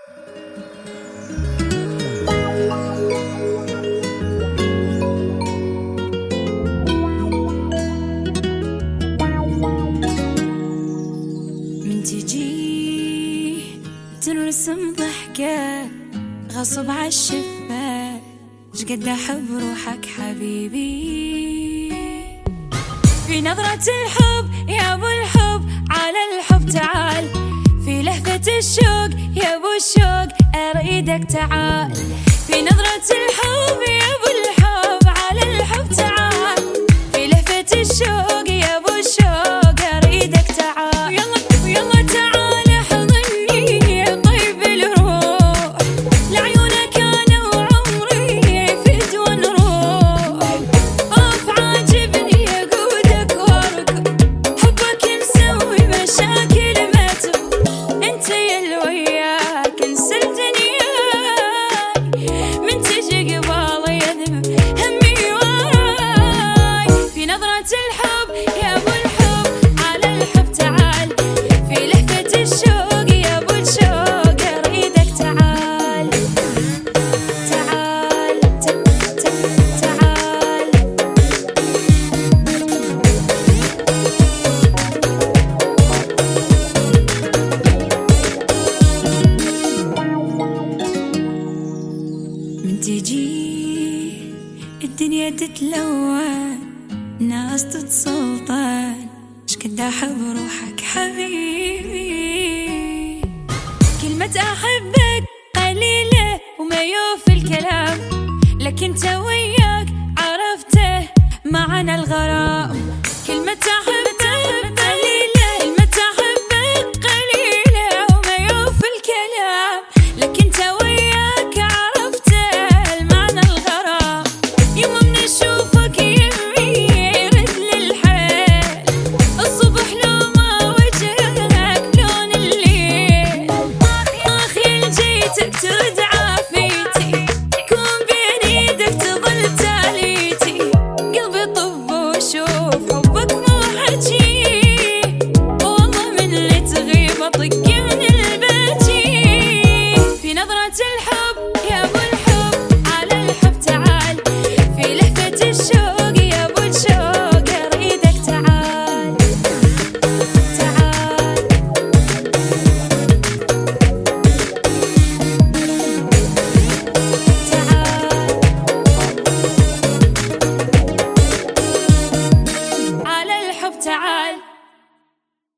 من تجي تنرسم ضحكة غصب عالشفة، شقد أحب روحك حبيبي. في نظرة الحب يا أبو الحب، على الحب تعال. في لهفة الشوق يا أبو الشوق، أريدك تعال. في نظرة الحب يا أبو الحب، على الحب تعال. في لهفة الشوق يا أبو الشوق، أريدك تعال. يلا تعال حضني طيب الروح، لعيونك أنا وعمري فد ونروح. أوف عاجبني أقودك واركض، حبك مسوي مشاكل ما تبغى. أنت يا وياك انسى الدنيا، من تجي قبالي يذهب همي وراي. في نظرة الحب يا أبو الحب، على الحب تعال. في لهفة الشوق يا أبو الشوق، أريدك تعال. تعال تعال. من تجي الدنيا تتلون، ناس تتسلطن، شقد أحب روحك حبيبي. كلمة أحبك قليلة وما يوفي الكلام، لكن انت وياك عرفته معنى الغرام. كلمة أحبك قليلة، كلمة أحبك قليلة وما يوفي الكلام، لكن انت وياك عرفته المعنى الغرام. يوم من أشوفك يمي يرد للحيل، الصبح لو ما وجهك لون الليل. آخ يلجيتك ترد عافيتي، كون بين ايدك تظل تاليتي. قلبي طب وشوف حبك مو حجي، والله من اللي تغيب أطق من